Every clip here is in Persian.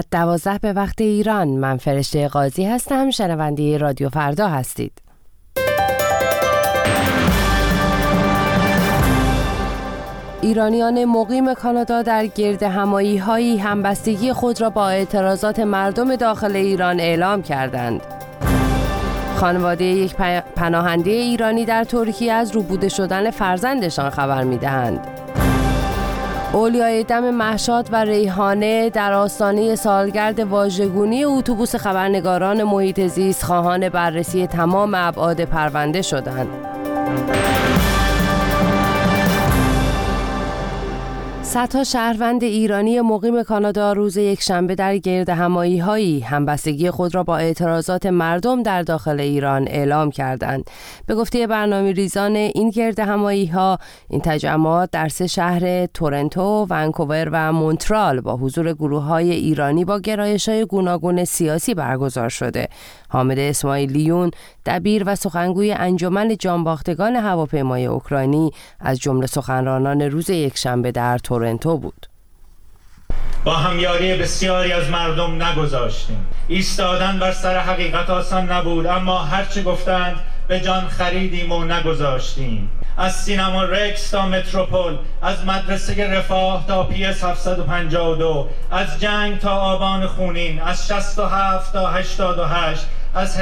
ساعت 12 به وقت ایران. من فرشته قاضی هستم. شنونده رادیو فردا هستید. ایرانیان مقیم کانادا در گردهمایی‌هایی همبستگی خود را با اعتراضات مردم داخل ایران اعلام کردند. خانواده یک پناهنده ایرانی در ترکیه از روبوده شدن فرزندشان خبر می‌دهند. اولیای دم مهشاد و ریحانه در آستانه سالگرد واژگونی اتوبوس خبرنگاران محیط زیست خواهان بررسی تمام ابعاد پرونده شدند. صدها شهروند ایرانی مقیم کانادا روز یکشنبه در گردهمایی‌هایی همبستگی خود را با اعتراضات مردم در داخل ایران اعلام کردند. به گفته برنامه‌ریزان این گردهمایی‌ها، این تجمعات در 3 شهر تورنتو، ونکوور و مونترال با حضور گروه‌های ایرانی با گرایش‌های گوناگون سیاسی برگزار شده. حامد اسماعیلیون، دبیر و سخنگوی انجمن جانباختگان هواپیمای اوکراینی، از جمله سخنرانان روز یکشنبه در تورنتو بود. با همیاری بسیاری از مردم نگذاشتیم. ایستادن بر سر حقیقت آسان نبود، اما هرچه گفتند به جان خریدیم و نگذاشتیم. از سینما رکس تا متروپول، از مدرسه رفاه تا PS 752، از جنگ تا آبان خونین، از 67 تا 88، از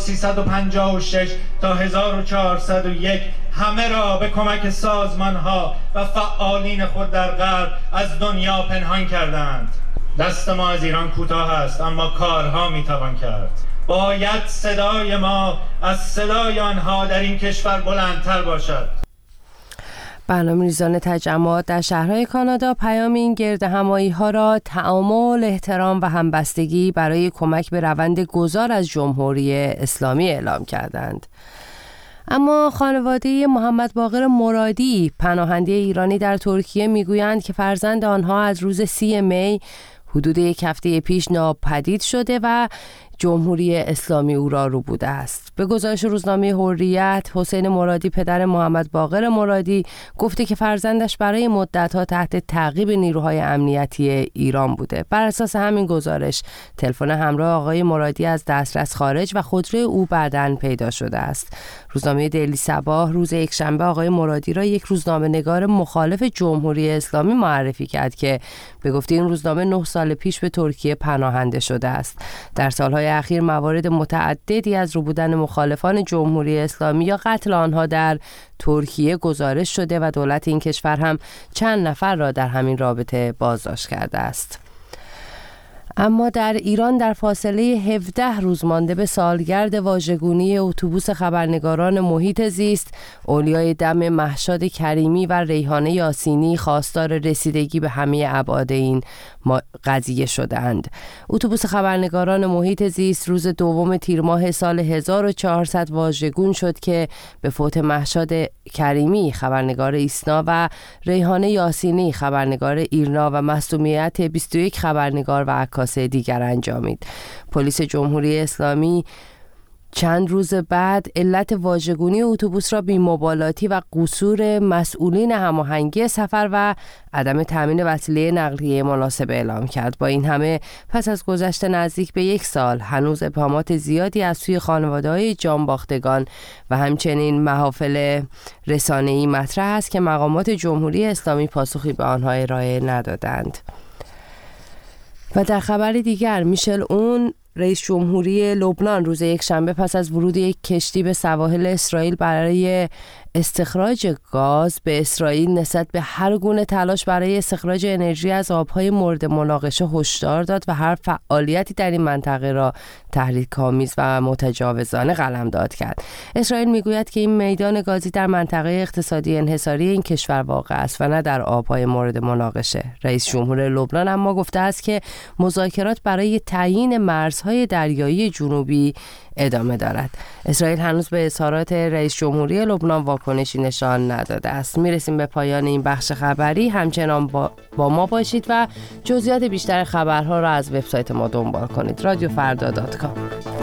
1356 تا 1401، همه را به کمک سازمان‌ها و فعالین خود در غرب از دنیا پنهان کردند. دست ما از ایران کوتاه است، اما کارها میتوان کرد. باید صدای ما از صدای آنها در این کشور بلندتر باشد. برنامه‌ریزان تجمعات در شهرهای کانادا پیام این گردهمایی‌ها را تعامل، احترام و همبستگی برای کمک به روند گذار از جمهوری اسلامی اعلام کردند. اما خانواده محمد باقر مرادی، پناهنده ایرانی در ترکیه، میگویند که فرزند آنها از روز 30 می حدود 1 هفته پیش ناپدید شده و جمهوری اسلامی او را روبوده است. به گزارش روزنامه حریت، حسین مرادی، پدر محمد باقر مرادی، گفته که فرزندش برای مدت‌ها تحت تعقیب نیروهای امنیتی ایران بوده. بر اساس همین گزارش، تلفن همراه آقای مرادی از دسترس خارج و خودروی او بعداً پیدا شده است. روزنامه دیلی صباح روز یکشنبه آقای مرادی را یک روزنامه‌نگار مخالف جمهوری اسلامی معرفی کرد که به گفته این روزنامه 9 سال پیش به ترکیه پناهنده شده است. در سالهای اخیر موارد متعددی از روبودن مخالفان جمهوری اسلامی یا قتل آنها در ترکیه گزارش شده و دولت این کشور هم چند نفر را در همین رابطه بازداشت کرده است. اما در ایران در فاصله 17 روز مانده به سالگرد واژگونی اتوبوس خبرنگاران محیط زیست، اولیای دم مهشاد کریمی و ریحانه یاسینی خواستار رسیدگی به همه ابعاد این قضیه شدند. اتوبوس خبرنگاران محیط زیست روز 2 تیر ماه سال 1400 واژگون شد که به فوت مهشاد کریمی خبرنگار ایسنا و ریحانه یاسینی خبرنگار ایرنا و مصدومیت 21 خبرنگار و عکاس دیگر انجامید. پلیس جمهوری اسلامی چند روز بعد علت واژگونی اتوبوس را بی‌مبالاتی و قصور مسئولین هماهنگی سفر و عدم تامین وسیله نقلیه مناسب اعلام کرد. با این همه پس از گذشت نزدیک به 1 سال هنوز ابهامات زیادی از سوی خانواده‌های جانباختگان و همچنین محافل رسانه‌ای مطرح است که مقامات جمهوری اسلامی پاسخی به آنها ارائه ندادند. و در خبر دیگر، میشل اون، رئیس جمهوری لبنان، روز یکشنبه پس از ورود یک کشتی به سواحل اسرائیل برای استخراج گاز به اسرائیل نسبت به هر گونه تلاش برای استخراج انرژی از آبهای مورد مناقشه هشدار داد و هر فعالیتی در این منطقه را تحریک‌آمیز و متجاوزانه قلمداد کرد. اسرائیل میگوید که این میدان گازی در منطقه اقتصادی انحصاری این کشور واقع است و نه در آبهای مورد مناقشه. رئیس جمهور لبنان اما گفته است که مذاکرات برای تعیین مرزهای دریایی جنوبی ادامه دارد. اسرائیل هنوز به اظهارات رئیس جمهوری لبنان واکنشی نشان نداده است. میرسیم به پایان این بخش خبری. همچنان با ما باشید و جزئیات بیشتر خبرها را از وبسایت ما دنبال کنید. رادیوفردا.com